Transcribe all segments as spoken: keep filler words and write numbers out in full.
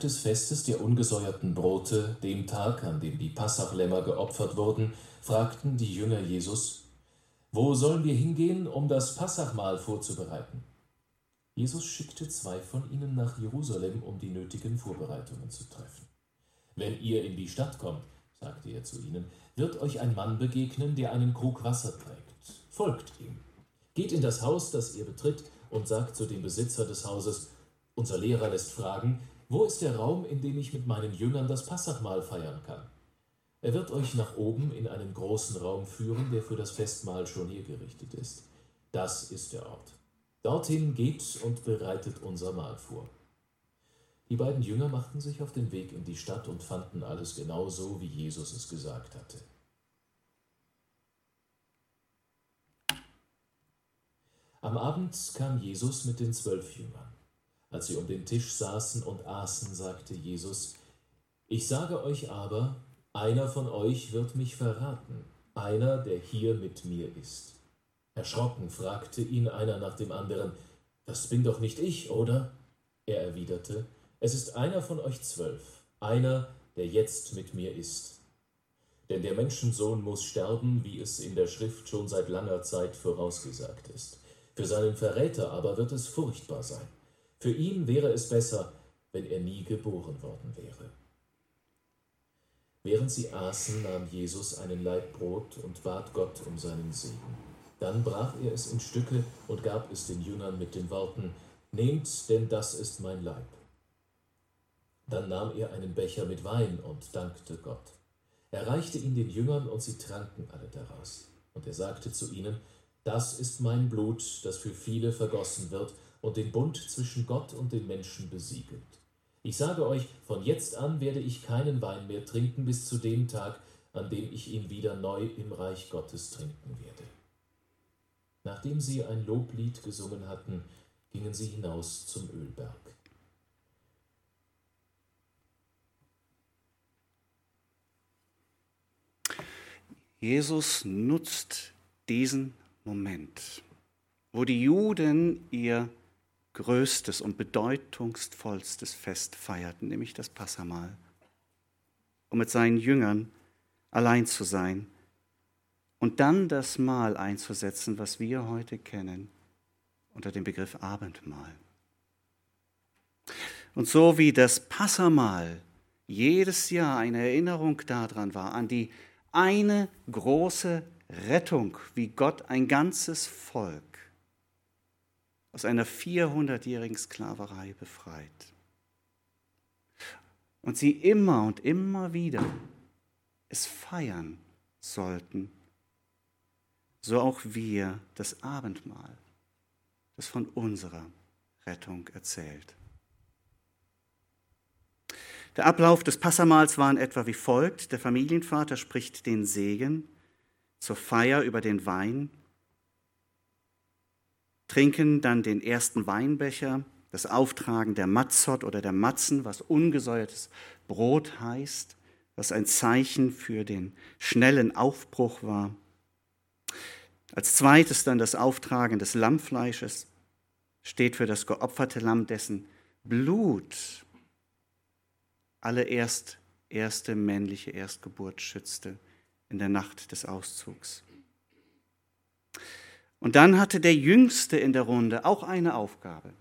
des Festes der ungesäuerten Brote, dem Tag, an dem die Passachlämmer geopfert wurden, fragten die Jünger Jesus: Wo sollen wir hingehen, um das Passachmahl vorzubereiten? Jesus schickte zwei von ihnen nach Jerusalem, um die nötigen Vorbereitungen zu treffen. Wenn ihr in die Stadt kommt, sagte er zu ihnen, wird euch ein Mann begegnen, der einen Krug Wasser trägt. Folgt ihm. Geht in das Haus, das ihr betritt, und sagt zu dem Besitzer des Hauses: Unser Lehrer lässt fragen, wo ist der Raum, in dem ich mit meinen Jüngern das Passachmahl feiern kann? Er wird euch nach oben in einen großen Raum führen, der für das Festmahl schon hergerichtet ist. Das ist der Ort. Dorthin geht und bereitet unser Mahl vor. Die beiden Jünger machten sich auf den Weg in die Stadt und fanden alles genau so, wie Jesus es gesagt hatte. Am Abend kam Jesus mit den zwölf Jüngern. Als sie um den Tisch saßen und aßen, sagte Jesus: Ich sage euch aber, einer von euch wird mich verraten, einer, der hier mit mir ist. Erschrocken fragte ihn einer nach dem anderen: Das bin doch nicht ich, oder? Er erwiderte: Es ist einer von euch zwölf, einer, der jetzt mit mir ist. Denn der Menschensohn muss sterben, wie es in der Schrift schon seit langer Zeit vorausgesagt ist. Für seinen Verräter aber wird es furchtbar sein. Für ihn wäre es besser, wenn er nie geboren worden wäre. Während sie aßen, nahm Jesus einen Laib Brot und bat Gott um seinen Segen. Dann brach er es in Stücke und gab es den Jüngern mit den Worten: Nehmt, denn das ist mein Leib. Dann nahm er einen Becher mit Wein und dankte Gott. Er reichte ihn den Jüngern und sie tranken alle daraus. Und er sagte zu ihnen: Das ist mein Blut, das für viele vergossen wird und den Bund zwischen Gott und den Menschen besiegelt. Ich sage euch, von jetzt an werde ich keinen Wein mehr trinken bis zu dem Tag, an dem ich ihn wieder neu im Reich Gottes trinken werde. Nachdem sie ein Loblied gesungen hatten, gingen sie hinaus zum Ölberg. Jesus nutzt diesen Moment, wo die Juden ihr größtes und bedeutungsvollstes Fest feierten, nämlich das Passahmahl, um mit seinen Jüngern allein zu sein und dann das Mahl einzusetzen, was wir heute kennen unter dem Begriff Abendmahl. Und so wie das Passahmahl jedes Jahr eine Erinnerung daran war, an die eine große Rettung, wie Gott ein ganzes Volk aus einer vierhundertjährigen Sklaverei befreit. Und sie immer und immer wieder es feiern sollten, so auch wir das Abendmahl, das von unserer Rettung erzählt. Der Ablauf des Passamahls war in etwa wie folgt. Der Familienvater spricht den Segen zur Feier über den Wein, trinken dann den ersten Weinbecher, das Auftragen der Matzot oder der Matzen, was ungesäuertes Brot heißt, was ein Zeichen für den schnellen Aufbruch war. Als zweites dann das Auftragen des Lammfleisches, steht für das geopferte Lamm, dessen Blut alle erst, erste männliche Erstgeburt schützte in der Nacht des Auszugs. Und dann hatte der Jüngste in der Runde auch eine Aufgabe.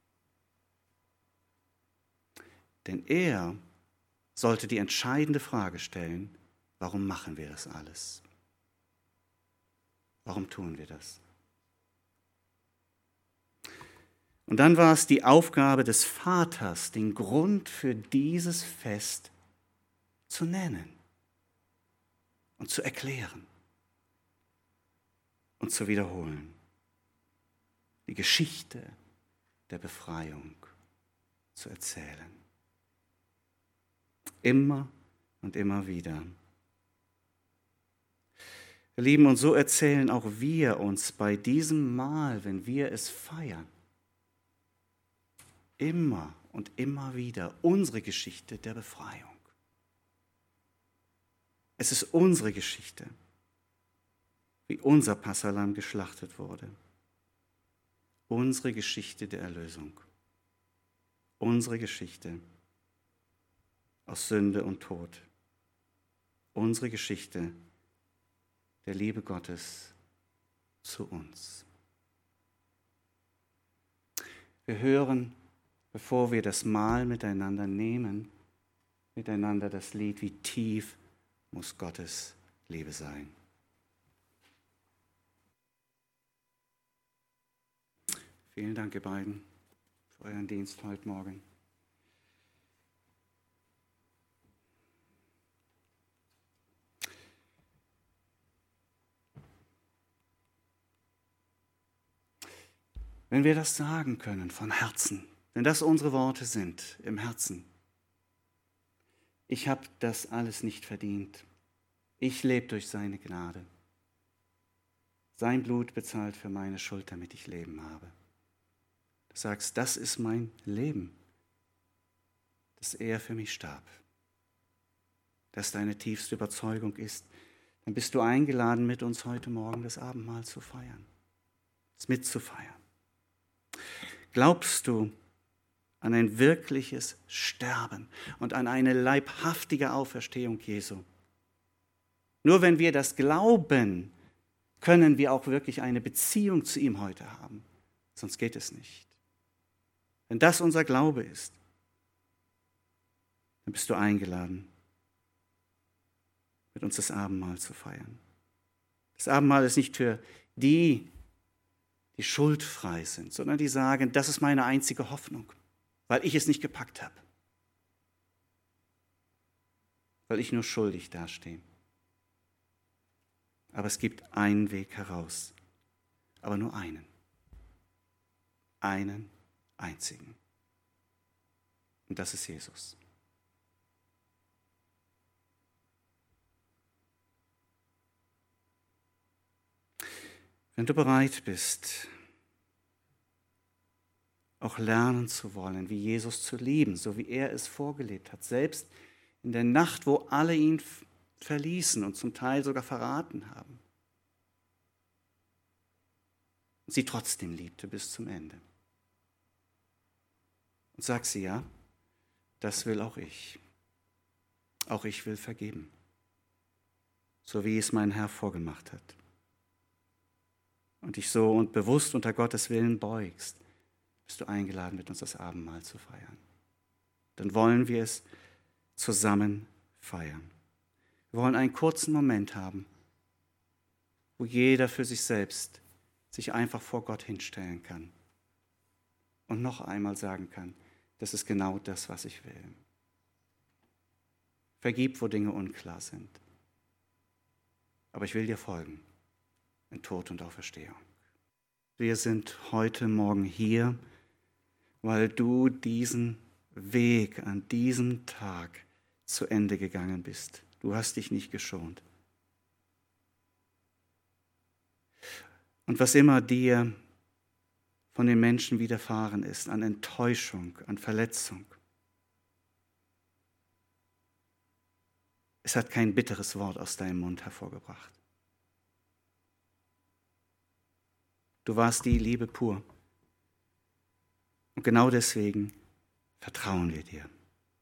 Denn er sollte die entscheidende Frage stellen: Warum machen wir das alles? Warum tun wir das? Und dann war es die Aufgabe des Vaters, den Grund für dieses Fest zu nennen und zu erklären und zu wiederholen. Die Geschichte der Befreiung zu erzählen. Immer und immer wieder. Wir Lieben, und so erzählen auch wir uns bei diesem Mahl, wenn wir es feiern, immer und immer wieder unsere Geschichte der Befreiung. Es ist unsere Geschichte, wie unser Passahlamm geschlachtet wurde. Unsere Geschichte der Erlösung. Unsere Geschichte aus Sünde und Tod. Unsere Geschichte der Liebe Gottes zu uns. Wir hören, bevor wir das Mahl miteinander nehmen, miteinander das Lied, wie tief muss Gottes Liebe sein. Vielen Dank, ihr beiden, für euren Dienst heute Morgen. Wenn wir das sagen können von Herzen, wenn das unsere Worte sind im Herzen, ich habe das alles nicht verdient. Ich lebe durch seine Gnade. Sein Blut bezahlt für meine Schuld, damit ich Leben habe. Du sagst, das ist mein Leben, dass er für mich starb. Dass deine tiefste Überzeugung ist, dann bist du eingeladen, mit uns heute Morgen das Abendmahl zu feiern, es mitzufeiern. Glaubst du an ein wirkliches Sterben und an eine leibhaftige Auferstehung Jesu? Nur wenn wir das glauben, können wir auch wirklich eine Beziehung zu ihm heute haben. Sonst geht es nicht. Wenn das unser Glaube ist, dann bist du eingeladen, mit uns das Abendmahl zu feiern. Das Abendmahl ist nicht für die, die schuldfrei sind, sondern die sagen, das ist meine einzige Hoffnung, weil ich es nicht gepackt habe, weil ich nur schuldig dastehe. Aber es gibt einen Weg heraus, aber nur einen, einen einzigen. Und das ist Jesus. Wenn du bereit bist, auch lernen zu wollen, wie Jesus zu lieben, so wie er es vorgelebt hat, selbst in der Nacht, wo alle ihn verließen und zum Teil sogar verraten haben, und sie trotzdem liebte bis zum Ende. Und sag sie, ja, das will auch ich. Auch ich will vergeben, so wie es mein Herr vorgemacht hat. Und dich so und bewusst unter Gottes Willen beugst, bist du eingeladen, mit uns das Abendmahl zu feiern. Dann wollen wir es zusammen feiern. Wir wollen einen kurzen Moment haben, wo jeder für sich selbst sich einfach vor Gott hinstellen kann und noch einmal sagen kann, das ist genau das, was ich will. Vergib, wo Dinge unklar sind. Aber ich will dir folgen in Tod und Auferstehung. Wir sind heute Morgen hier, weil du diesen Weg an diesem Tag zu Ende gegangen bist. Du hast dich nicht geschont. Und was immer dir von den Menschen widerfahren ist, an Enttäuschung, an Verletzung, es hat kein bitteres Wort aus deinem Mund hervorgebracht. Du warst die Liebe pur. Und genau deswegen vertrauen wir dir.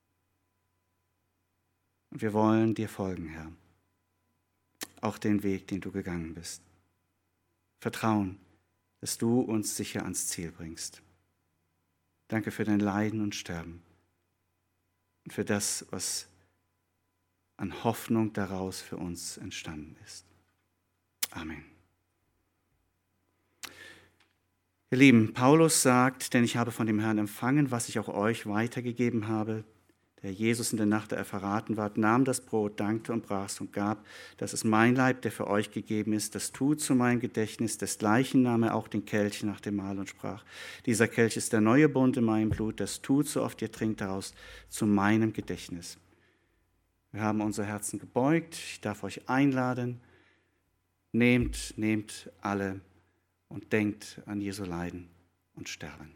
Und wir wollen dir folgen, Herr. Auch den Weg, den du gegangen bist. Vertrauen, dass du uns sicher ans Ziel bringst. Danke für dein Leiden und Sterben und für das, was an Hoffnung daraus für uns entstanden ist. Amen. Ihr Lieben, Paulus sagt, denn ich habe von dem Herrn empfangen, was ich auch euch weitergegeben habe. Der Jesus in der Nacht, da er verraten ward, nahm das Brot, dankte und brach's und gab, das ist mein Leib, der für euch gegeben ist. Das tut zu meinem Gedächtnis. Desgleichen nahm er auch den Kelch nach dem Mahl und sprach, dieser Kelch ist der neue Bund in meinem Blut. Das tut, so oft ihr trinkt daraus, zu meinem Gedächtnis. Wir haben unser Herzen gebeugt. Ich darf euch einladen. Nehmt, nehmt alle und denkt an Jesu Leiden und Sterben.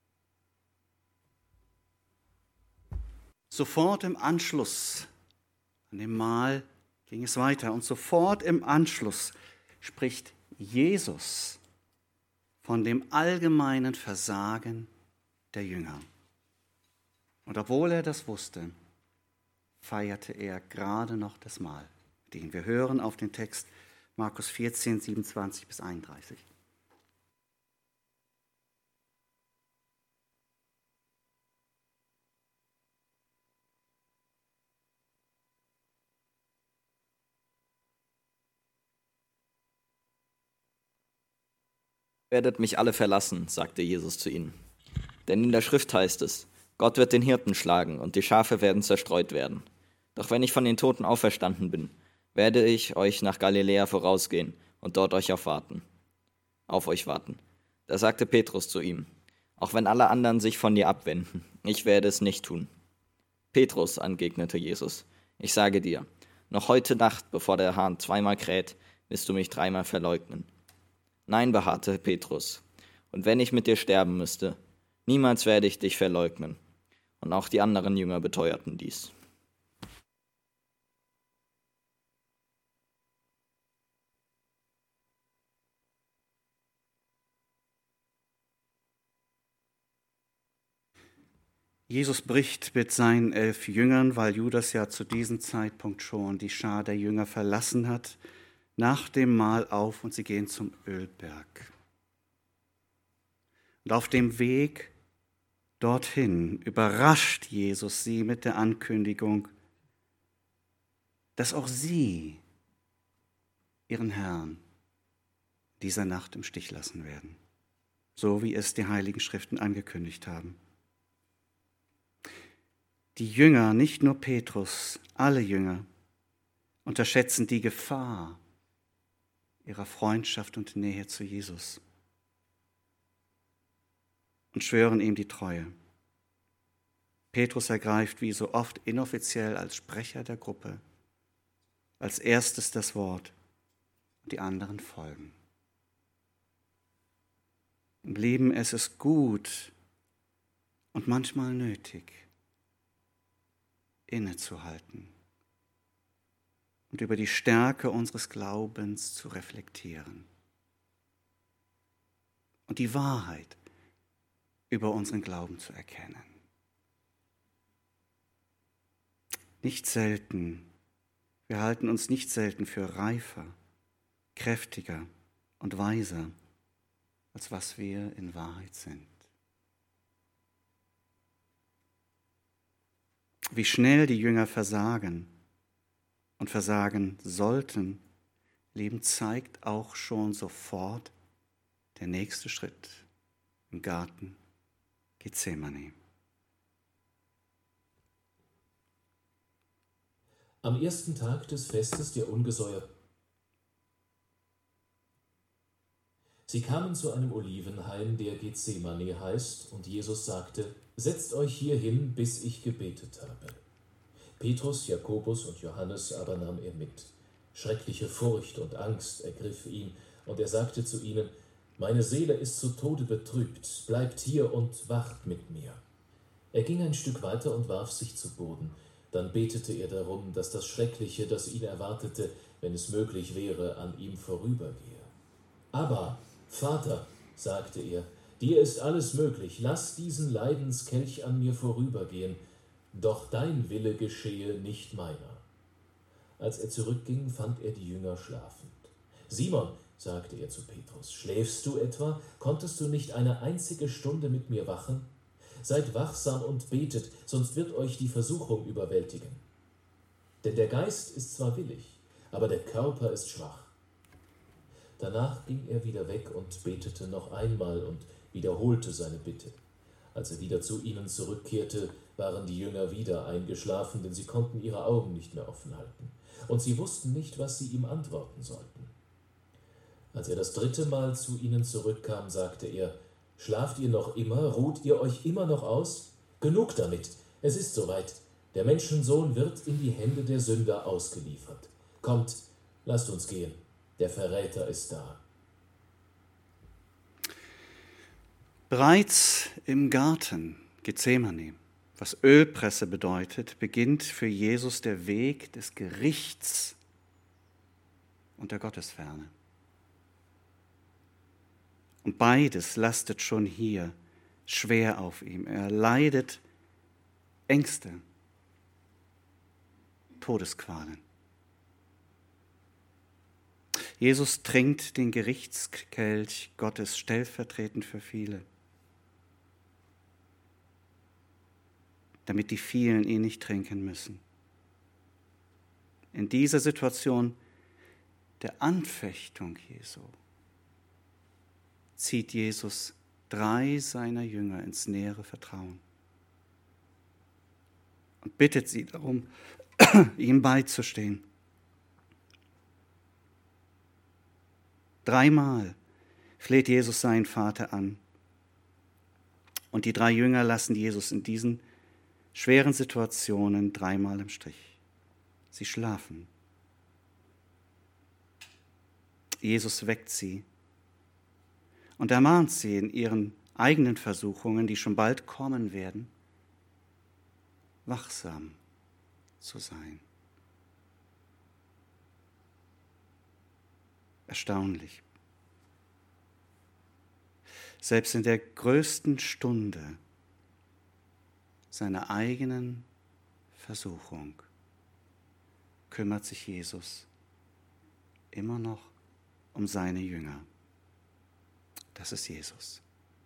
Sofort im Anschluss an dem Mahl ging es weiter und sofort im Anschluss spricht Jesus von dem allgemeinen Versagen der Jünger. Und obwohl er das wusste, feierte er gerade noch das Mahl, den wir hören auf den Text Markus vierzehn, siebenundzwanzig bis einunddreißig. Werdet mich alle verlassen, sagte Jesus zu ihnen. Denn in der Schrift heißt es, Gott wird den Hirten schlagen und die Schafe werden zerstreut werden. Doch wenn ich von den Toten auferstanden bin, werde ich euch nach Galiläa vorausgehen und dort euch aufwarten, auf euch warten. Da sagte Petrus zu ihm, auch wenn alle anderen sich von dir abwenden, ich werde es nicht tun. Petrus, entgegnete Jesus, ich sage dir, noch heute Nacht, bevor der Hahn zweimal kräht, wirst du mich dreimal verleugnen. Nein, beharrte Petrus, und wenn ich mit dir sterben müsste, niemals werde ich dich verleugnen. Und auch die anderen Jünger beteuerten dies. Jesus bricht mit seinen elf Jüngern, weil Judas ja zu diesem Zeitpunkt schon die Schar der Jünger verlassen hat, nach dem Mahl auf und sie gehen zum Ölberg. Und auf dem Weg dorthin überrascht Jesus sie mit der Ankündigung, dass auch sie ihren Herrn dieser Nacht im Stich lassen werden, so wie es die Heiligen Schriften angekündigt haben. Die Jünger, nicht nur Petrus, alle Jünger, unterschätzen die Gefahr ihrer Freundschaft und Nähe zu Jesus und schwören ihm die Treue. Petrus ergreift wie so oft inoffiziell als Sprecher der Gruppe als erstes das Wort und die anderen folgen. Im Leben ist es gut und manchmal nötig, innezuhalten und über die Stärke unseres Glaubens zu reflektieren und die Wahrheit über unseren Glauben zu erkennen. Nicht selten, wir halten uns nicht selten für reifer, kräftiger und weiser, als was wir in Wahrheit sind. Wie schnell die Jünger versagen und versagen sollten, Leben zeigt auch schon sofort der nächste Schritt im Garten Gethsemane. Am ersten Tag des Festes der ungesäuerten. Sie kamen zu einem Olivenhain, der Gethsemane heißt, und Jesus sagte, setzt euch hier hin, bis ich gebetet habe. Petrus, Jakobus und Johannes aber nahm er mit. Schreckliche Furcht und Angst ergriff ihn, und er sagte zu ihnen, meine Seele ist zu Tode betrübt, bleibt hier und wacht mit mir. Er ging ein Stück weiter und warf sich zu Boden. Dann betete er darum, dass das Schreckliche, das ihn erwartete, wenn es möglich wäre, an ihm vorübergehe. Aber, Vater, sagte er, dir ist alles möglich, lass diesen Leidenskelch an mir vorübergehen, doch dein Wille geschehe, nicht meiner. Als er zurückging, fand er die Jünger schlafend. Simon, sagte er zu Petrus, schläfst du etwa? Konntest du nicht eine einzige Stunde mit mir wachen? Seid wachsam und betet, sonst wird euch die Versuchung überwältigen. Denn der Geist ist zwar willig, aber der Körper ist schwach. Danach ging er wieder weg und betete noch einmal und wiederholte seine Bitte. Als er wieder zu ihnen zurückkehrte, waren die Jünger wieder eingeschlafen, denn sie konnten ihre Augen nicht mehr offen halten. Und sie wussten nicht, was sie ihm antworten sollten. Als er das dritte Mal zu ihnen zurückkam, sagte er, schlaft ihr noch immer? Ruht ihr euch immer noch aus? Genug damit, es ist soweit. Der Menschensohn wird in die Hände der Sünder ausgeliefert. Kommt, lasst uns gehen, der Verräter ist da. Bereits im Garten Gethsemane, was Ölpresse bedeutet, beginnt für Jesus der Weg des Gerichts und der Gottesferne. Und beides lastet schon hier schwer auf ihm. Er leidet Ängste. Todesqualen. Jesus trinkt den Gerichtskelch Gottes stellvertretend für viele, damit die vielen ihn nicht trinken müssen. In dieser Situation der Anfechtung Jesu zieht Jesus drei seiner Jünger ins nähere Vertrauen und bittet sie darum, ihm beizustehen. Dreimal fleht Jesus seinen Vater an. Und die drei Jünger lassen Jesus in diesen schweren Situationen dreimal im Stich. Sie schlafen. Jesus weckt sie und ermahnt sie in ihren eigenen Versuchungen, die schon bald kommen werden, wachsam zu sein. Erstaunlich. Selbst in der größten Stunde seiner eigenen Versuchung kümmert sich Jesus immer noch um seine Jünger. Das ist Jesus.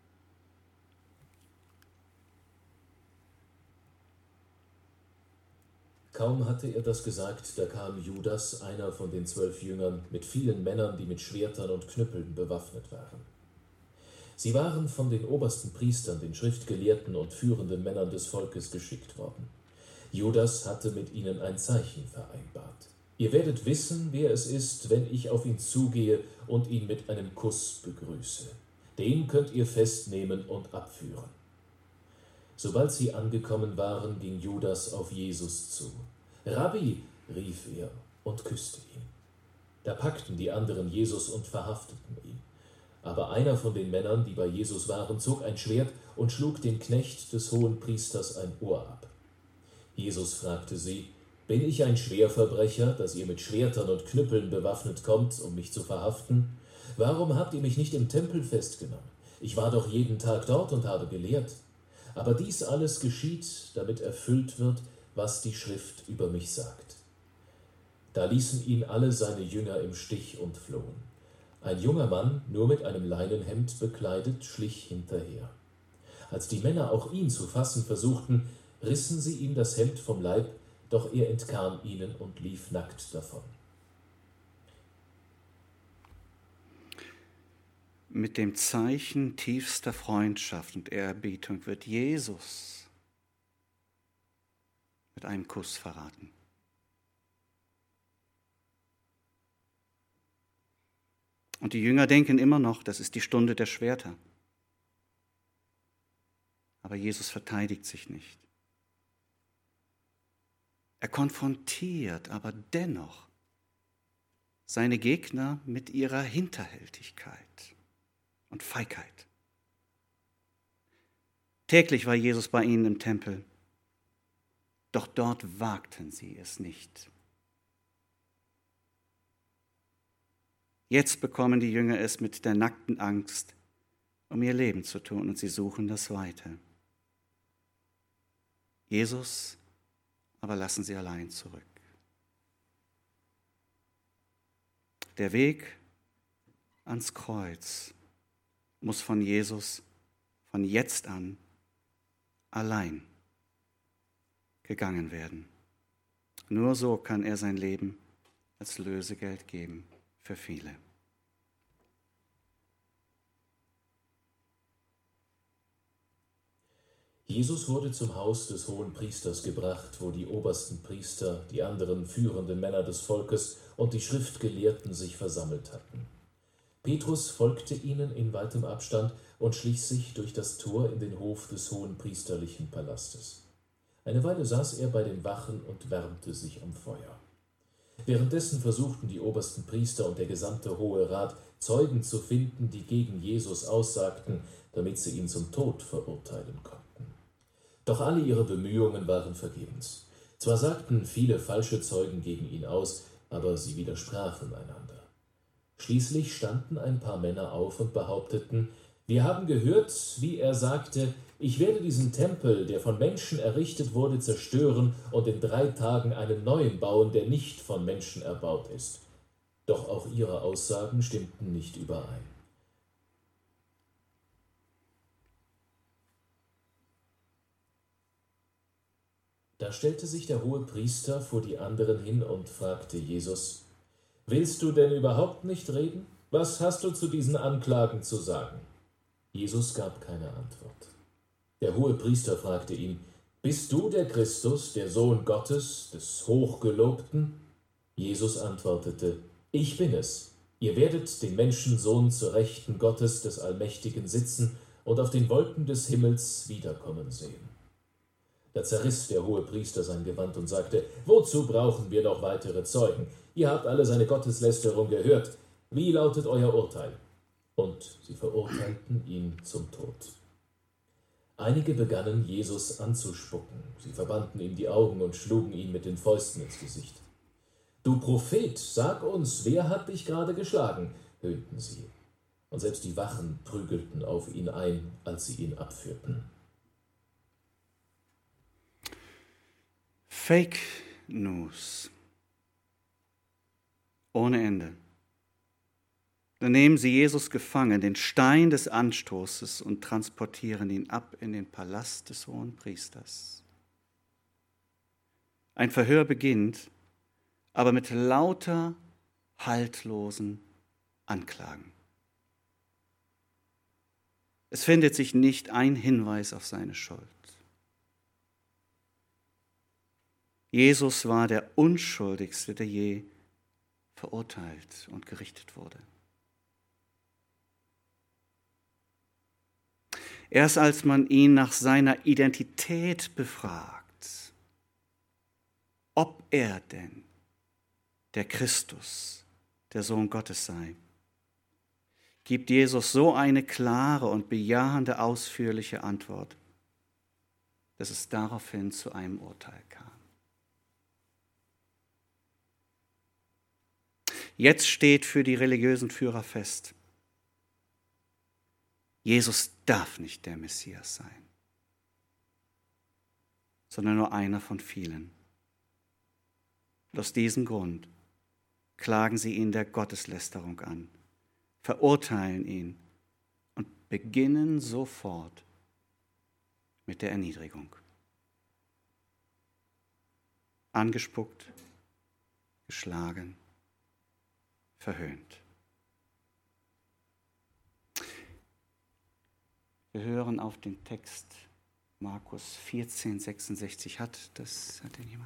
Kaum hatte er das gesagt, da kam Judas, einer von den zwölf Jüngern, mit vielen Männern, die mit Schwertern und Knüppeln bewaffnet waren. Sie waren von den obersten Priestern, den Schriftgelehrten und führenden Männern des Volkes geschickt worden. Judas hatte mit ihnen ein Zeichen vereinbart. Ihr werdet wissen, wer es ist, wenn ich auf ihn zugehe und ihn mit einem Kuss begrüße. Den könnt ihr festnehmen und abführen. Sobald sie angekommen waren, ging Judas auf Jesus zu. »Rabbi«, rief er und küsste ihn. Da packten die anderen Jesus und verhafteten ihn. Aber einer von den Männern, die bei Jesus waren, zog ein Schwert und schlug dem Knecht des Hohenpriesters ein Ohr ab. Jesus fragte sie, »Bin ich ein Schwerverbrecher, dass ihr mit Schwertern und Knüppeln bewaffnet kommt, um mich zu verhaften? Warum habt ihr mich nicht im Tempel festgenommen? Ich war doch jeden Tag dort und habe gelehrt. Aber dies alles geschieht, damit erfüllt wird, was die Schrift über mich sagt.« Da ließen ihn alle seine Jünger im Stich und flohen. Ein junger Mann, nur mit einem Leinenhemd bekleidet, schlich hinterher. Als die Männer auch ihn zu fassen versuchten, rissen sie ihm das Hemd vom Leib, doch er entkam ihnen und lief nackt davon. Mit dem Zeichen tiefster Freundschaft und Ehrerbietung wird Jesus mit einem Kuss verraten. Und die Jünger denken immer noch, das ist die Stunde der Schwerter. Aber Jesus verteidigt sich nicht. Er konfrontiert aber dennoch seine Gegner mit ihrer Hinterhältigkeit und Feigheit. Täglich war Jesus bei ihnen im Tempel, doch dort wagten sie es nicht. Jetzt bekommen die Jünger es mit der nackten Angst, um ihr Leben zu tun, und sie suchen das Weite. Jesus aber lassen sie allein zurück. Der Weg ans Kreuz muss von Jesus von jetzt an allein gegangen werden. Nur so kann er sein Leben als Lösegeld geben für viele. Jesus wurde zum Haus des Hohenpriesters gebracht, wo die obersten Priester, die anderen führenden Männer des Volkes und die Schriftgelehrten sich versammelt hatten. Petrus folgte ihnen in weitem Abstand und schlich sich durch das Tor in den Hof des hohenpriesterlichen Palastes. Eine Weile saß er bei den Wachen und wärmte sich am Feuer. Währenddessen versuchten die obersten Priester und der gesamte Hohe Rat, Zeugen zu finden, die gegen Jesus aussagten, damit sie ihn zum Tod verurteilen konnten. Doch alle ihre Bemühungen waren vergebens. Zwar sagten viele falsche Zeugen gegen ihn aus, aber sie widersprachen einander. Schließlich standen ein paar Männer auf und behaupteten, Wir haben gehört, wie er sagte, ich werde diesen Tempel, der von Menschen errichtet wurde, zerstören und in drei Tagen einen neuen bauen, der nicht von Menschen erbaut ist. Doch auch ihre Aussagen stimmten nicht überein. Da stellte sich der Hohepriester vor die anderen hin und fragte Jesus: Willst du denn überhaupt nicht reden? Was hast du zu diesen Anklagen zu sagen? Jesus gab keine Antwort. Der Hohepriester fragte ihn: Bist du der Christus, der Sohn Gottes, des Hochgelobten? Jesus antwortete: Ich bin es. Ihr werdet den Menschensohn zur Rechten Gottes des Allmächtigen sitzen und auf den Wolken des Himmels wiederkommen sehen. Da zerriss der Hohepriester sein Gewand und sagte: Wozu brauchen wir noch weitere Zeugen? Ihr habt alle seine Gotteslästerung gehört. Wie lautet euer Urteil? Und sie verurteilten ihn zum Tod. Einige begannen, Jesus anzuspucken. Sie verbanden ihm die Augen und schlugen ihn mit den Fäusten ins Gesicht. Du Prophet, sag uns, wer hat dich gerade geschlagen? Höhnten sie. Und selbst die Wachen prügelten auf ihn ein, als sie ihn abführten. Fake News. Ohne Ende. Dann nehmen sie Jesus gefangen, den Stein des Anstoßes, und transportieren ihn ab in den Palast des Hohenpriesters. Ein Verhör beginnt, aber mit lauter, haltlosen Anklagen. Es findet sich nicht ein Hinweis auf seine Schuld. Jesus war der Unschuldigste, der je verurteilt und gerichtet wurde. Erst als man ihn nach seiner Identität befragt, ob er denn der Christus, der Sohn Gottes sei, gibt Jesus so eine klare und bejahende, ausführliche Antwort, dass es daraufhin zu einem Urteil kam. Jetzt steht für die religiösen Führer fest: Jesus darf nicht der Messias sein, sondern nur einer von vielen. Und aus diesem Grund klagen sie ihn der Gotteslästerung an, verurteilen ihn und beginnen sofort mit der Erniedrigung. Angespuckt, geschlagen, verhöhnt. Wir hören auf den Text Markus vierzehn, sechsundsechzig. Hat das, hat den jemand?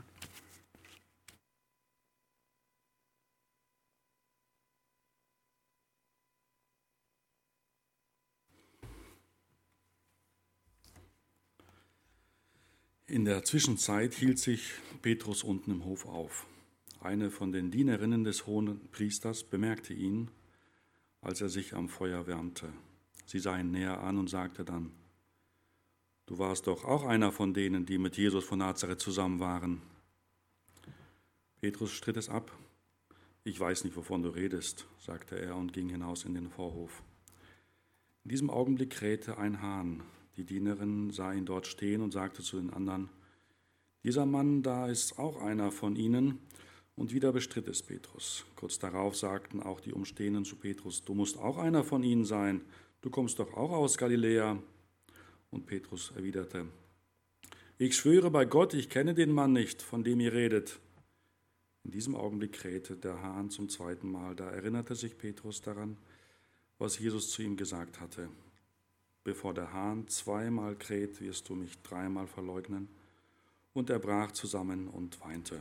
In der Zwischenzeit hielt sich Petrus unten im Hof auf. Eine von den Dienerinnen des Hohenpriesters bemerkte ihn, als er sich am Feuer wärmte. Sie sah ihn näher an und sagte dann: Du warst doch auch einer von denen, die mit Jesus von Nazareth zusammen waren. Petrus stritt es ab. Ich weiß nicht, wovon du redest, sagte er und ging hinaus in den Vorhof. In diesem Augenblick krähte ein Hahn. Die Dienerin sah ihn dort stehen und sagte zu den anderen: Dieser Mann da ist auch einer von ihnen. Und wieder bestritt es Petrus. Kurz darauf sagten auch die Umstehenden zu Petrus: Du musst auch einer von ihnen sein. Du kommst doch auch aus Galiläa. Und Petrus erwiderte: Ich schwöre bei Gott, ich kenne den Mann nicht, von dem ihr redet. In diesem Augenblick krähte der Hahn zum zweiten Mal. Da erinnerte sich Petrus daran, was Jesus zu ihm gesagt hatte: Bevor der Hahn zweimal kräht, wirst du mich dreimal verleugnen. Und er brach zusammen und weinte.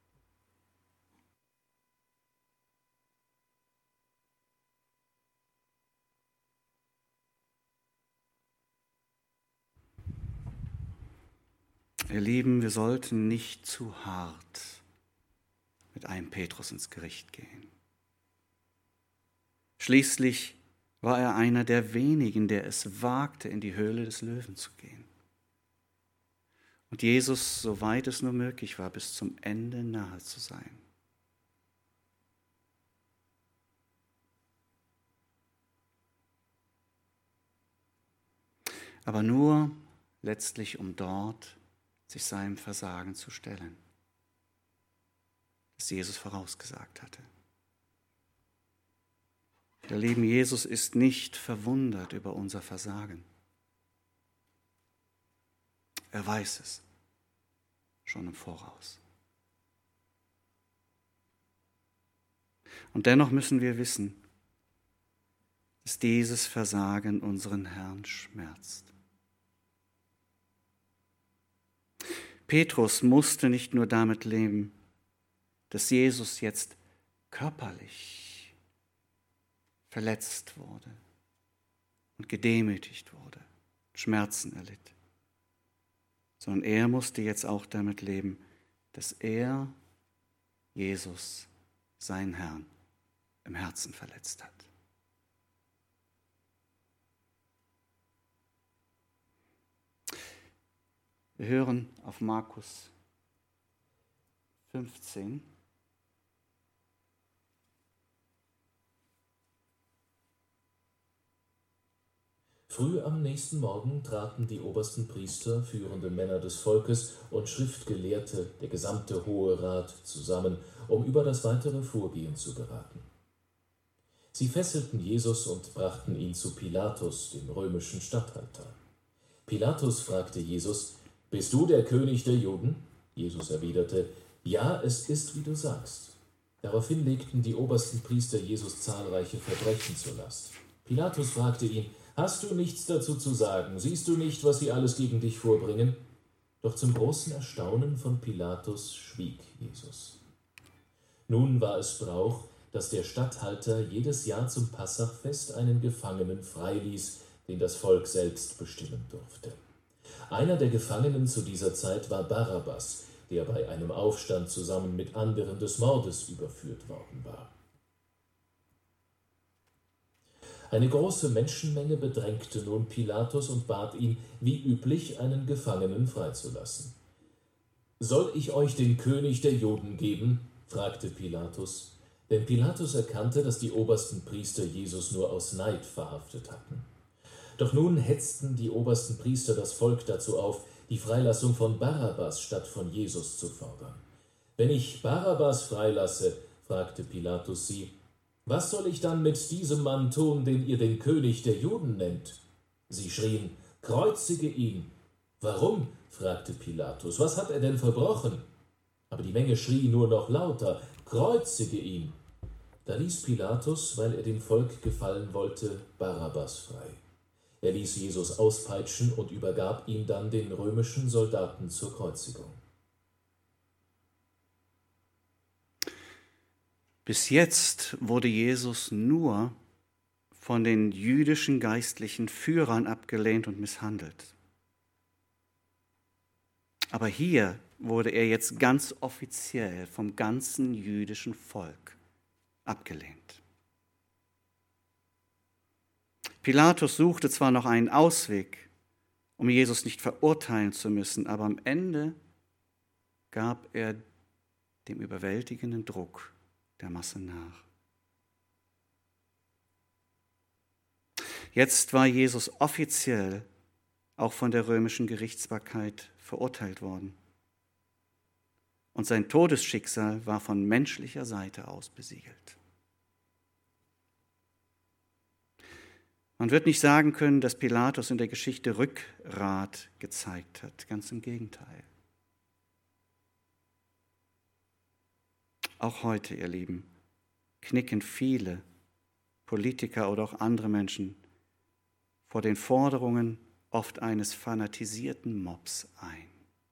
Ihr Lieben, wir sollten nicht zu hart mit einem Petrus ins Gericht gehen. Schließlich war er einer der wenigen, der es wagte, in die Höhle des Löwen zu gehen. Und Jesus, soweit es nur möglich war, bis zum Ende nahe zu sein. aber nur letztlich, um dort sich seinem Versagen zu stellen, das Jesus vorausgesagt hatte. Der liebe Jesus ist nicht verwundert über unser Versagen. Er weiß es schon im Voraus. Und dennoch müssen wir wissen, dass dieses Versagen unseren Herrn schmerzt. Petrus musste nicht nur damit leben, dass Jesus jetzt körperlich verletzt wurde und gedemütigt wurde, Schmerzen erlitt, sondern er musste jetzt auch damit leben, dass er, Jesus, seinen Herrn, im Herzen verletzt hat. Wir hören auf Markus fünfzehn. Früh am nächsten Morgen traten die obersten Priester, führende Männer des Volkes und Schriftgelehrte, der gesamte Hohe Rat, zusammen, um über das weitere Vorgehen zu beraten. Sie fesselten Jesus und brachten ihn zu Pilatus, dem römischen Statthalter. Pilatus fragte Jesus: »Bist du der König der Juden?« Jesus erwiderte: »Ja, es ist, wie du sagst.« Daraufhin legten die obersten Priester Jesus zahlreiche Verbrechen zur Last. Pilatus fragte ihn: »Hast du nichts dazu zu sagen? Siehst du nicht, was sie alles gegen dich vorbringen?« Doch zum großen Erstaunen von Pilatus schwieg Jesus. Nun war es Brauch, dass der Statthalter jedes Jahr zum Passachfest einen Gefangenen freiließ, den das Volk selbst bestimmen durfte. Einer der Gefangenen zu dieser Zeit war Barabbas, der bei einem Aufstand zusammen mit anderen des Mordes überführt worden war. Eine große Menschenmenge bedrängte nun Pilatus und bat ihn, wie üblich, einen Gefangenen freizulassen. »Soll ich euch den König der Juden geben?« fragte Pilatus. Denn Pilatus erkannte, dass die obersten Priester Jesus nur aus Neid verhaftet hatten. Doch nun hetzten die obersten Priester das Volk dazu auf, die Freilassung von Barabbas statt von Jesus zu fordern. »Wenn ich Barabbas freilasse«, fragte Pilatus sie, »was soll ich dann mit diesem Mann tun, den ihr den König der Juden nennt?« Sie schrien: »Kreuzige ihn!« »Warum?« fragte Pilatus. »Was hat er denn verbrochen?« Aber die Menge schrie nur noch lauter: »Kreuzige ihn!« Da ließ Pilatus, weil er dem Volk gefallen wollte, Barabbas frei. Er ließ Jesus auspeitschen und übergab ihn dann den römischen Soldaten zur Kreuzigung. Bis jetzt wurde Jesus nur von den jüdischen geistlichen Führern abgelehnt und misshandelt. Aber hier wurde er jetzt ganz offiziell vom ganzen jüdischen Volk abgelehnt. Pilatus suchte zwar noch einen Ausweg, um Jesus nicht verurteilen zu müssen, aber am Ende gab er dem überwältigenden Druck der Masse nach. Jetzt war Jesus offiziell auch von der römischen Gerichtsbarkeit verurteilt worden. Und sein Todesschicksal war von menschlicher Seite aus besiegelt. Man wird nicht sagen können, dass Pilatus in der Geschichte Rückgrat gezeigt hat. Ganz im Gegenteil. Auch heute, ihr Lieben, knicken viele Politiker oder auch andere Menschen vor den Forderungen oft eines fanatisierten Mobs ein.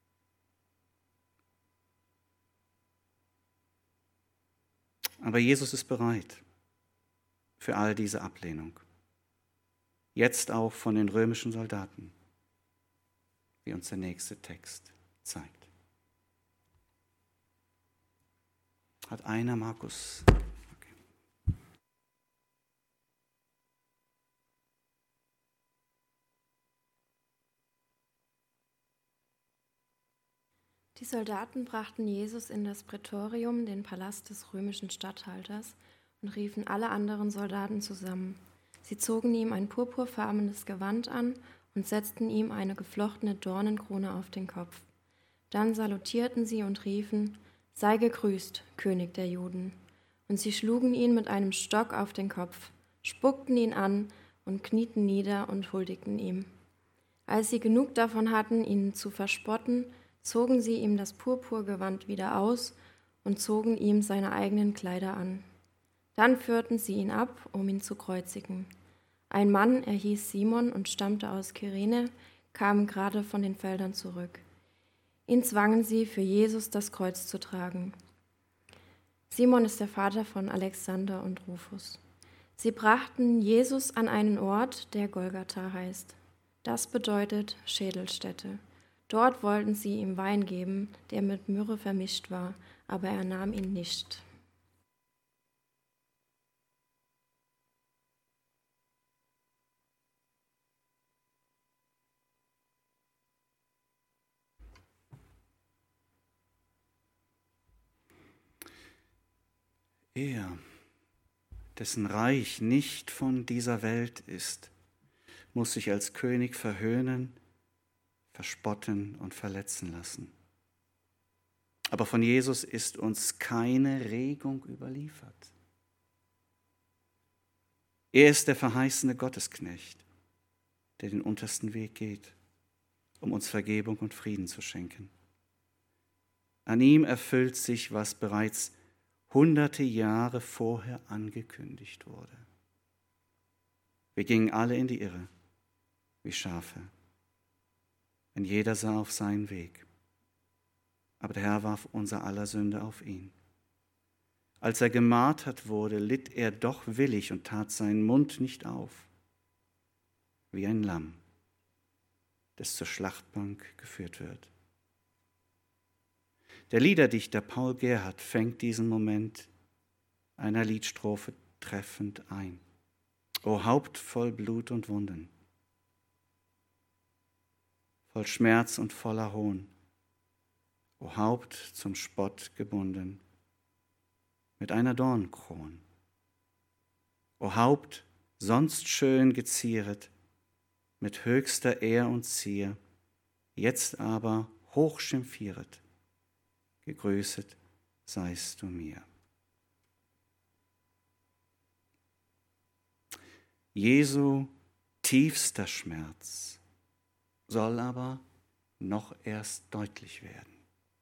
Aber Jesus ist bereit für all diese Ablehnung. Jetzt auch von den römischen Soldaten, wie uns der nächste Text zeigt. Hat einer Markus? Okay. Die Soldaten brachten Jesus in das Prätorium, den Palast des römischen Statthalters, und riefen alle anderen Soldaten zusammen. Sie zogen ihm ein purpurfarbenes Gewand an und setzten ihm eine geflochtene Dornenkrone auf den Kopf. Dann salutierten sie und riefen: Sei gegrüßt, König der Juden. Und sie schlugen ihn mit einem Stock auf den Kopf, spuckten ihn an und knieten nieder und huldigten ihm. Als sie genug davon hatten, ihn zu verspotten, zogen sie ihm das Purpurgewand wieder aus und zogen ihm seine eigenen Kleider an. Dann führten sie ihn ab, um ihn zu kreuzigen. Ein Mann, er hieß Simon und stammte aus Kyrene, kam gerade von den Feldern zurück. Ihn zwangen sie, für Jesus das Kreuz zu tragen. Simon ist der Vater von Alexander und Rufus. Sie brachten Jesus an einen Ort, der Golgatha heißt. Das bedeutet Schädelstätte. Dort wollten sie ihm Wein geben, der mit Myrrhe vermischt war, aber er nahm ihn nicht. Er, dessen Reich nicht von dieser Welt ist, muss sich als König verhöhnen, verspotten und verletzen lassen. Aber von Jesus ist uns keine Regung überliefert. Er ist der verheißene Gottesknecht, der den untersten Weg geht, um uns Vergebung und Frieden zu schenken. An ihm erfüllt sich, was bereits hunderte Jahre vorher angekündigt wurde. Wir gingen alle in die Irre, wie Schafe. Ein jeder sah auf seinen Weg. Aber der Herr warf unser aller Sünde auf ihn. Als er gemartert wurde, litt er doch willig und tat seinen Mund nicht auf, wie ein Lamm, das zur Schlachtbank geführt wird. Der Liederdichter Paul Gerhardt fängt diesen Moment einer Liedstrophe treffend ein. O Haupt voll Blut und Wunden, voll Schmerz und voller Hohn, o Haupt zum Spott gebunden, mit einer Dornkron. O Haupt, sonst schön gezieret, mit höchster Ehr und Zier, jetzt aber hoch schimpfieret, gegrüßet seist du mir. Jesu tiefster Schmerz soll aber noch erst deutlich werden.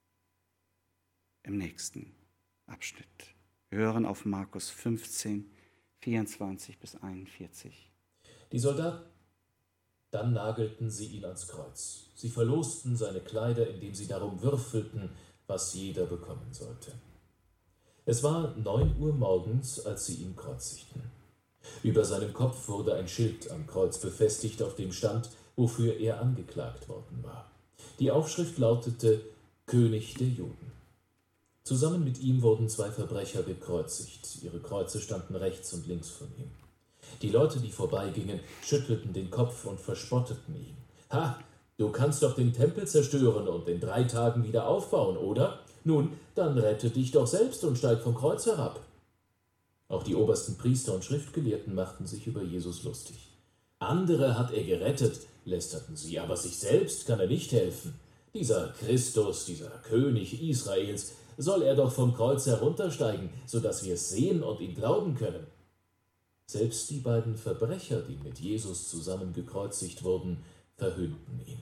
Im nächsten Abschnitt. Wir hören auf Markus fünfzehn, vierundzwanzig bis einundvierzig. Die Soldaten, dann nagelten sie ihn ans Kreuz. Sie verlosten seine Kleider, indem sie darum würfelten, was jeder bekommen sollte. Es war neun Uhr morgens, als sie ihn kreuzigten. Über seinem Kopf wurde ein Schild am Kreuz befestigt, auf dem stand, wofür er angeklagt worden war. Die Aufschrift lautete: König der Juden. Zusammen mit ihm wurden zwei Verbrecher gekreuzigt. Ihre Kreuze standen rechts und links von ihm. Die Leute, die vorbeigingen, schüttelten den Kopf und verspotteten ihn. Ha! Du kannst doch den Tempel zerstören und in drei Tagen wieder aufbauen, oder? Nun, dann rette dich doch selbst und steig vom Kreuz herab. Auch die obersten Priester und Schriftgelehrten machten sich über Jesus lustig. Andere hat er gerettet, lästerten sie, aber sich selbst kann er nicht helfen. Dieser Christus, dieser König Israels, soll er doch vom Kreuz heruntersteigen, sodass wir es sehen und ihm glauben können. Selbst die beiden Verbrecher, die mit Jesus zusammen gekreuzigt wurden, verhöhnten ihn.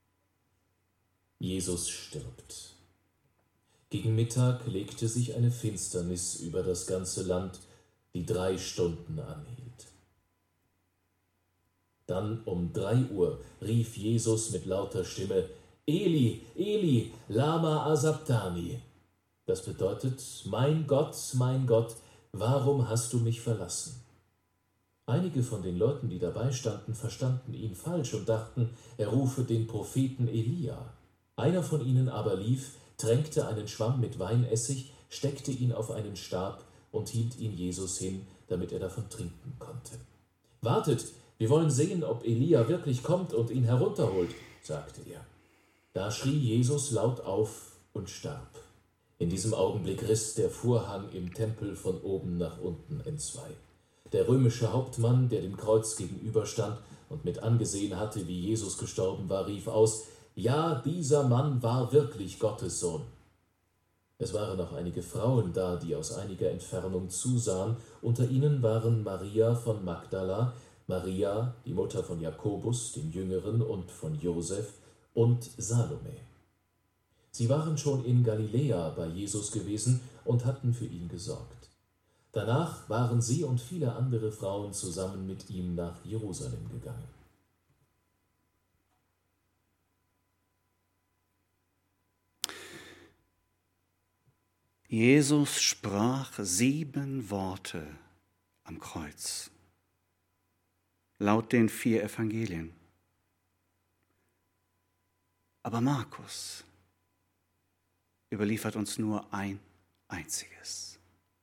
Jesus stirbt. Gegen Mittag legte sich eine Finsternis über das ganze Land, die drei Stunden anhielt. Dann um drei Uhr rief Jesus mit lauter Stimme: Eli, Eli, lama asabtani. Das bedeutet: Mein Gott, mein Gott, warum hast du mich verlassen? Einige von den Leuten, die dabei standen, verstanden ihn falsch und dachten, er rufe den Propheten Elia. Einer von ihnen aber lief, tränkte einen Schwamm mit Weinessig, steckte ihn auf einen Stab und hielt ihn Jesus hin, damit er davon trinken konnte. »Wartet, wir wollen sehen, ob Elia wirklich kommt und ihn herunterholt«, sagte er. Da schrie Jesus laut auf und starb. In diesem Augenblick riss der Vorhang im Tempel von oben nach unten entzwei. Der römische Hauptmann, der dem Kreuz gegenüberstand, und mit angesehen hatte, wie Jesus gestorben war, rief aus: Ja, dieser Mann war wirklich Gottes Sohn. Es waren auch einige Frauen da, die aus einiger Entfernung zusahen. Unter ihnen waren Maria von Magdala, Maria, die Mutter von Jakobus, dem Jüngeren, und von Josef, und Salome. Sie waren schon in Galiläa bei Jesus gewesen und hatten für ihn gesorgt. Danach waren sie und viele andere Frauen zusammen mit ihm nach Jerusalem gegangen. Jesus sprach sieben Worte am Kreuz, laut den vier Evangelien. Aber Markus überliefert uns nur ein einziges.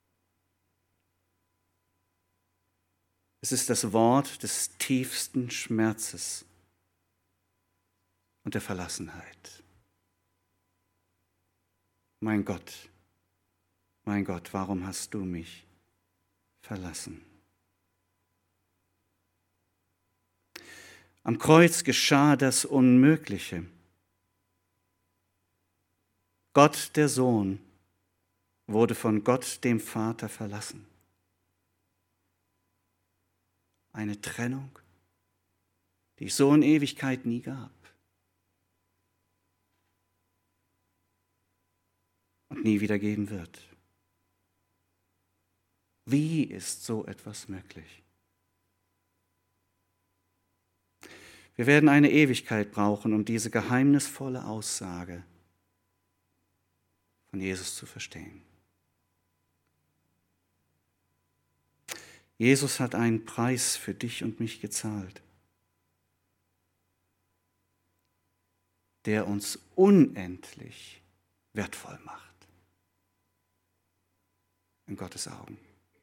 Es ist das Wort des tiefsten Schmerzes und der Verlassenheit. Mein Gott, mein Gott, warum hast du mich verlassen? Am Kreuz geschah das Unmögliche. Gott, der Sohn, wurde von Gott, dem Vater, verlassen. Eine Trennung, die es so in Ewigkeit nie gab. Und nie wieder geben wird. Wie ist so etwas möglich? Wir werden eine Ewigkeit brauchen, um diese geheimnisvolle Aussage von Jesus zu verstehen. Jesus hat einen Preis für dich und mich gezahlt, der uns unendlich wertvoll macht in Gottes Augen.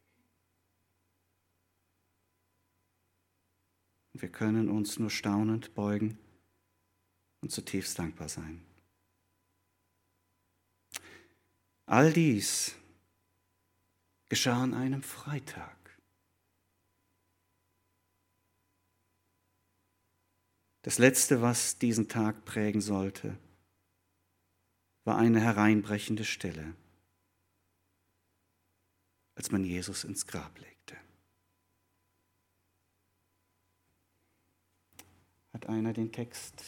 Und wir können uns nur staunend beugen und zutiefst dankbar sein. All dies geschah an einem Freitag. Das Letzte, was diesen Tag prägen sollte, war eine hereinbrechende Stille, als man Jesus ins Grab legte. Hat einer den Text?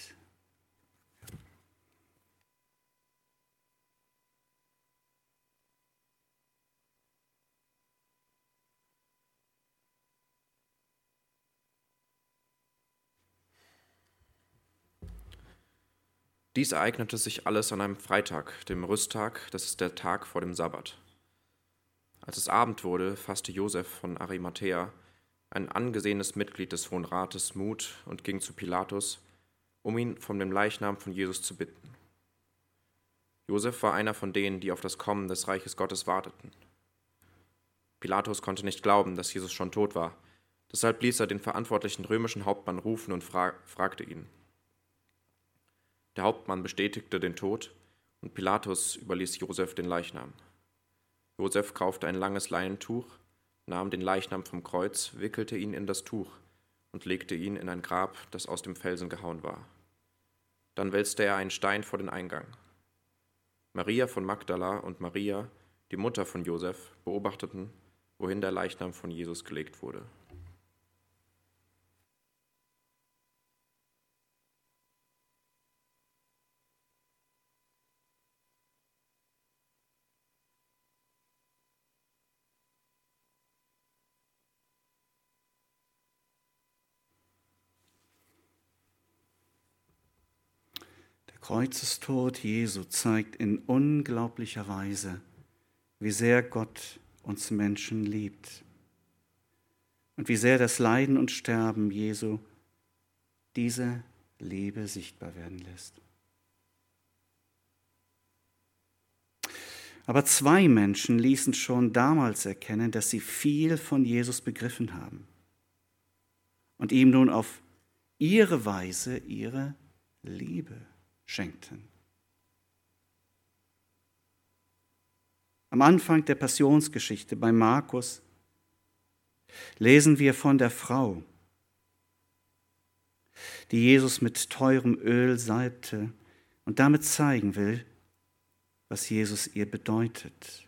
Dies ereignete sich alles an einem Freitag, dem Rüsttag, das ist der Tag vor dem Sabbat. Als es Abend wurde, fasste Josef von Arimathäa, ein angesehenes Mitglied des Hohen Rates, Mut und ging zu Pilatus, um ihn von dem Leichnam von Jesus zu bitten. Josef war einer von denen, die auf das Kommen des Reiches Gottes warteten. Pilatus konnte nicht glauben, dass Jesus schon tot war, deshalb ließ er den verantwortlichen römischen Hauptmann rufen und fra- fragte ihn. Der Hauptmann bestätigte den Tod und Pilatus überließ Josef den Leichnam. Josef kaufte ein langes Leinentuch, nahm den Leichnam vom Kreuz, wickelte ihn in das Tuch und legte ihn in ein Grab, das aus dem Felsen gehauen war. Dann wälzte er einen Stein vor den Eingang. Maria von Magdala und Maria, die Mutter von Josef, beobachteten, wohin der Leichnam von Jesus gelegt wurde. Kreuzestod Jesu zeigt in unglaublicher Weise, wie sehr Gott uns Menschen liebt und wie sehr das Leiden und Sterben Jesu diese Liebe sichtbar werden lässt. Aber zwei Menschen ließen schon damals erkennen, dass sie viel von Jesus begriffen haben und ihm nun auf ihre Weise ihre Liebe schenkten. Am Anfang der Passionsgeschichte bei Markus lesen wir von der Frau, die Jesus mit teurem Öl salbte und damit zeigen will, was Jesus ihr bedeutet.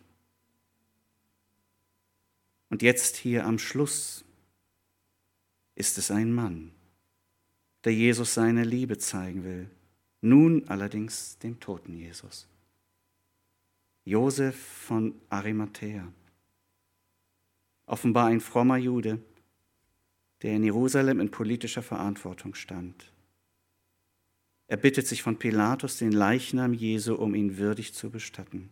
Und jetzt hier am Schluss ist es ein Mann, der Jesus seine Liebe zeigen will, nun allerdings dem toten Jesus. Josef von Arimathäa, offenbar ein frommer Jude, der in Jerusalem in politischer Verantwortung stand. Er bittet sich von Pilatus, den Leichnam Jesu, um ihn würdig zu bestatten.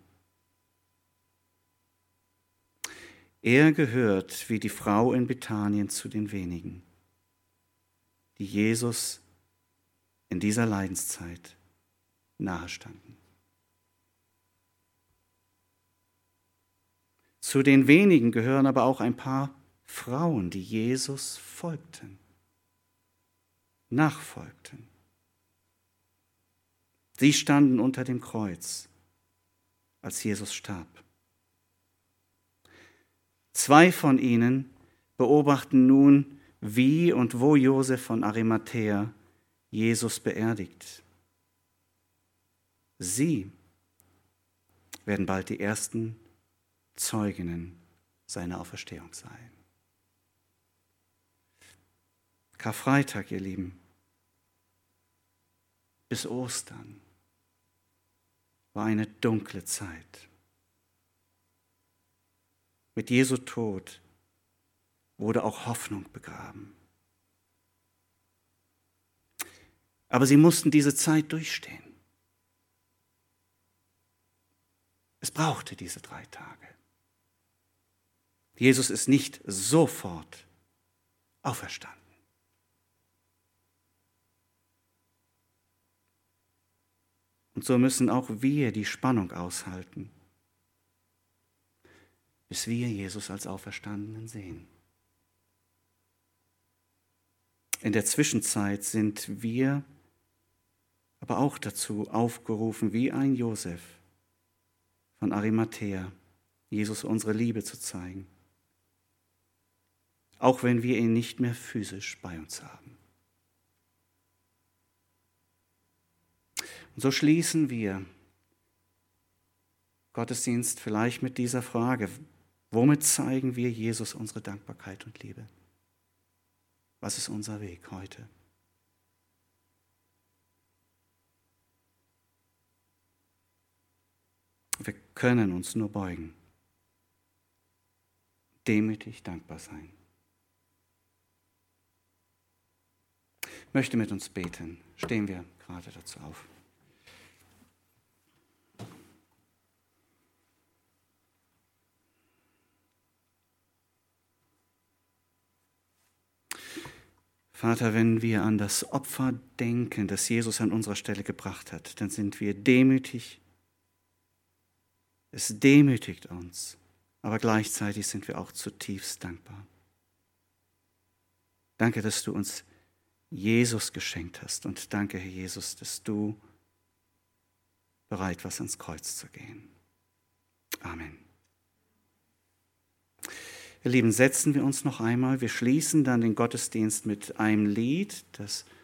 Er gehört, wie die Frau in Bethanien, zu den wenigen, die Jesus in dieser Leidenszeit nahestanden. Zu den wenigen gehören aber auch ein paar Frauen, die Jesus folgten, nachfolgten. Sie standen unter dem Kreuz, als Jesus starb. Zwei von ihnen beobachten nun, wie und wo Josef von Arimathäa Jesus beerdigt. Sie werden bald die ersten Zeuginnen seiner Auferstehung sein. Karfreitag, ihr Lieben, bis Ostern war eine dunkle Zeit. Mit Jesu Tod wurde auch Hoffnung begraben. Aber sie mussten diese Zeit durchstehen. Es brauchte diese drei Tage. Jesus ist nicht sofort auferstanden. Und so müssen auch wir die Spannung aushalten, bis wir Jesus als Auferstandenen sehen. In der Zwischenzeit sind wir aber auch dazu aufgerufen, wie ein Josef von Arimathäa, Jesus unsere Liebe zu zeigen, auch wenn wir ihn nicht mehr physisch bei uns haben. Und so schließen wir Gottesdienst vielleicht mit dieser Frage: Womit zeigen wir Jesus unsere Dankbarkeit und Liebe? Was ist unser Weg heute? Wir können uns nur beugen, demütig dankbar sein. Ich möchte mit uns beten. Stehen wir gerade dazu auf. Vater, wenn wir an das Opfer denken, das Jesus an unserer Stelle gebracht hat, dann sind wir demütig. Es demütigt uns, aber gleichzeitig sind wir auch zutiefst dankbar. Danke, dass du uns Jesus geschenkt hast, und danke, Herr Jesus, dass du bereit warst, ans Kreuz zu gehen. Amen. Ihr Lieben, setzen wir uns noch einmal. Wir schließen dann den Gottesdienst mit einem Lied, das